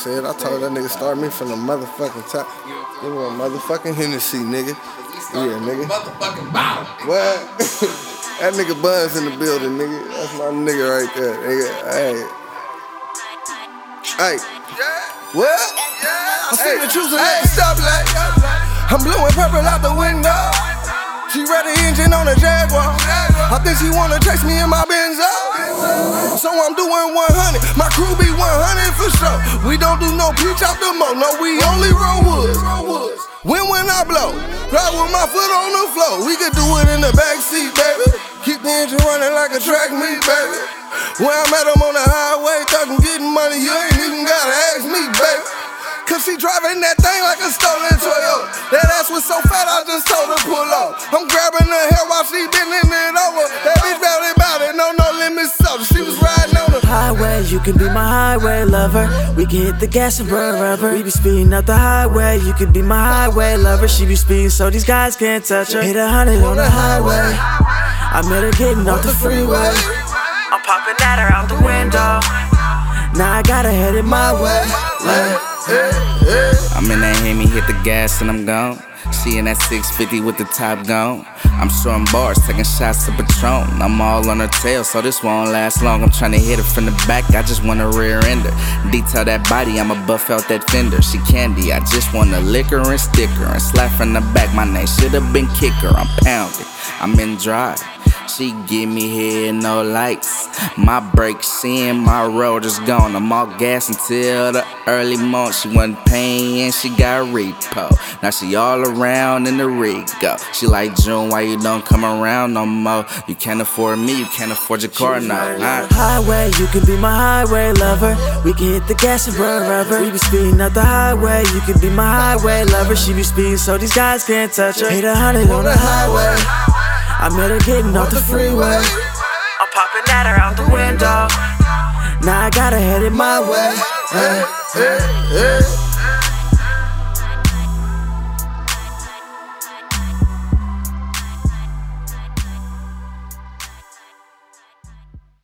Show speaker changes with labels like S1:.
S1: said. I told that nigga start me from the motherfucking top. Give me a motherfucking Hennessy, nigga. Yeah, nigga.
S2: Motherfucking bottom.
S1: What? That nigga Buns in the building, nigga. That's my nigga right there, nigga. Hey. What? I see the choosing at the stoplight. I'm blowing purple out the window. She read the engine on the Jaguar. I think she wanna chase me in my Benzo. So I'm doing 100. My crew be 100 for sure. We don't do no peach out the mo. No, we only roll woods. When I blow, ride with my foot on the floor. We could do it in the backseat, baby. Keep the engine running like a track meet, baby. When I met him on the highway, talking getting money, you ain't even gotta ask me, baby. Cause she driving that thing like a stolen Toyota. That ass was so fat, I just told her pull off. I'm grabbing her hair while she bending it over. That bitch bout it, no limits so she was riding on the
S3: highway. You can be my highway lover. We can hit the gas and burn rubber. We be speeding up the highway. You can be my highway lover. She be speeding so these guys can't touch her. Hit 100 on the highway. I met her getting off the freeway. I'm popping at her out the window. Now I got her headed my way.
S4: I'm in that Hemi, hit the gas and I'm gone. She in that 650 with the top gone. I'm shooting bars, taking shots of Patron. I'm all on her tail, so this won't last long. I'm trying to hit her from the back, I just want a rear ender. Detail that body, I'ma buff out that fender. She candy, I just want a liquor and sticker. And slap from the back, my name should've been Kicker. I'm pounded, I'm in drive. She give me head, no lights. My brakes in, my road is gone. I'm all gas until the early morning. She wasn't paying, she got repo. Now she all around in the Rigo. She like, June, why you don't come around no more? You can't afford me, you can't afford your car now.
S3: Highway, you can be my highway lover. We can hit the gas and burn rubber. We be speeding up the highway. You can be my highway lover. She be speeding so these guys can't touch her. Hit 100 on the highway. I met her getting off the freeway. I'm popping at her out the window. Now I got her headed my way.